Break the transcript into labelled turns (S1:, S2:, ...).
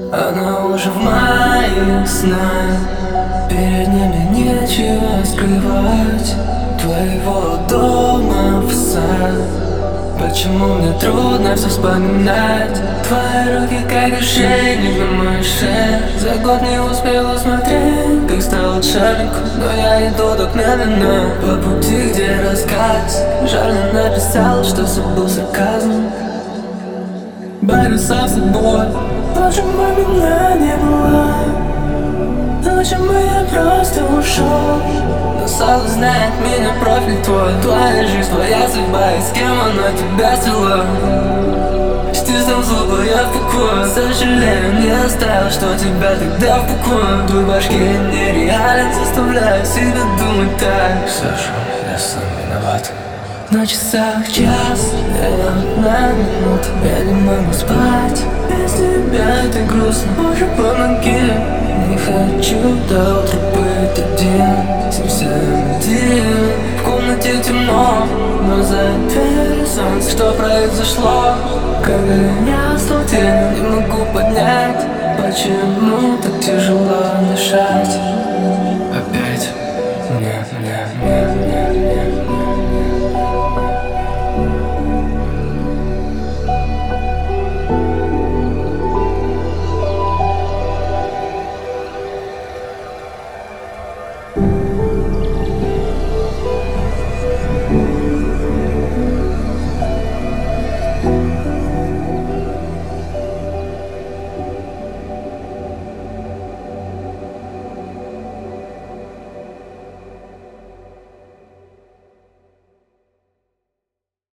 S1: Она уже в моих снах. Перед ними нечего скрывать. Твоего дома в сад. Почему мне трудно все вспоминать? Твои руки как ошейник на моей шее. За год не успела смотреть, как стал отшельником. Но я иду так медленно по пути, где рассказ. Жаль, не написала, что все был сарказм. Борюсь со собой. Лучше бы меня не было. Лучше бы я просто ушел. Но Сала знает меня профиль твой. Твоя жизнь, твоя судьба, и с кем она тебя свела. Стиснув зубы, я в покое. Сожалею, не оставил, что тебя тогда в покое. Твой башке нереален, заставляю себя думать так. Саша, я сам виноват. На часах час, на минуту. Я не могу спать, без тебя это грустно. Боже, помоги. Не хочу до утра быть один. 7-7-1. В комнате темно, но за дверью солнце. Что произошло? Когда я стал тенью, не могу поднять. Почему так тяжело?